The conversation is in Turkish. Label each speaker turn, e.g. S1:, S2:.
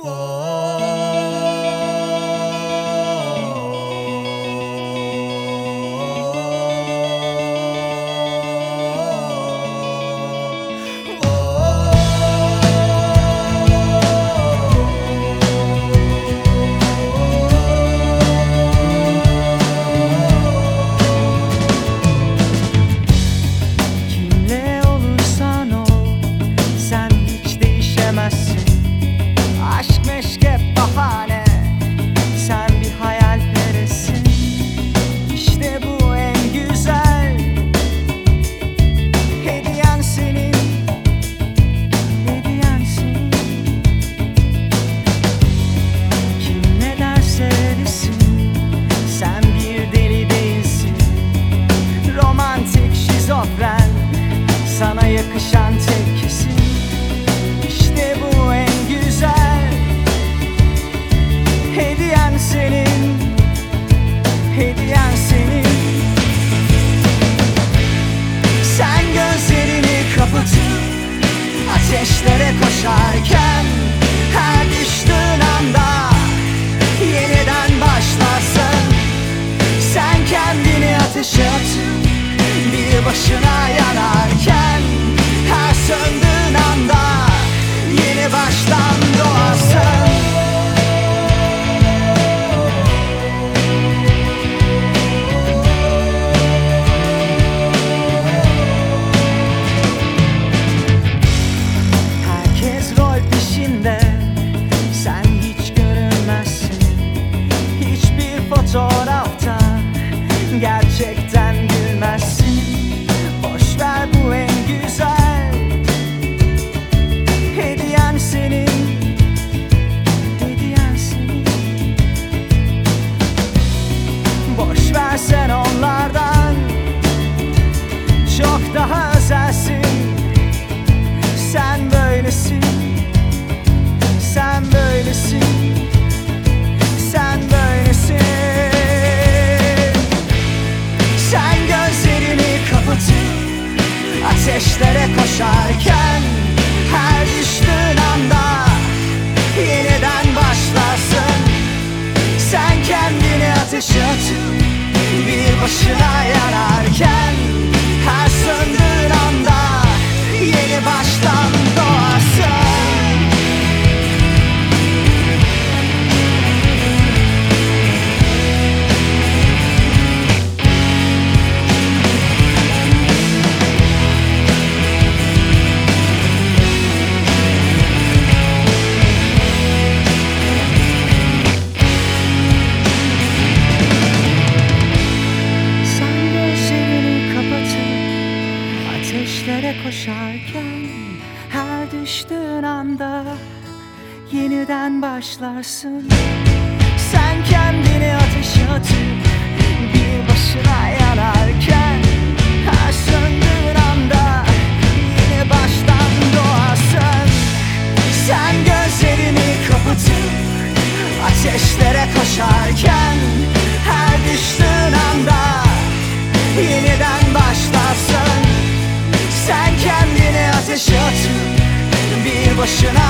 S1: Sana yakışan tek kesim, İşte bu en güzel hediyen senin, hediyen senin. Sen gözlerini kapatıp ateşlere koşarken, her düştüğün anda yeniden başlarsın. Sen kendini ateşe atıp bir başına yanarken, her söndüğün anda yeni baştan doğarsın. Herkes rol peşinde, sen hiç görünmezsin. Hiçbir fotoğrafta gerçekten gülmezsin. Boşver, bu en güzel hediyen senin, hediyen senin. Boşver, sen onlardan çok daha özelsin. Sen böylesin, sen böylesin, sen böylesin. Sen gözlerini kapatıp ateşlere koşarken, her düştüğün anda yeniden başlarsın. Sen kendini ateşe atıp bir başına yanarken, her söndüğün anda yeni baştan doğarsın. Ateşlere koşarken, her düştüğün anda yeniden başlarsın. Sen kendini ateşe atıp bir başına yanarken, her söndüğün anda yeni baştan doğarsın. Sen gözlerini kapatıp ateşlere koşarken, her düştüğün anda yeniden başlarsın. Sen kendini ateşe atıp bir başına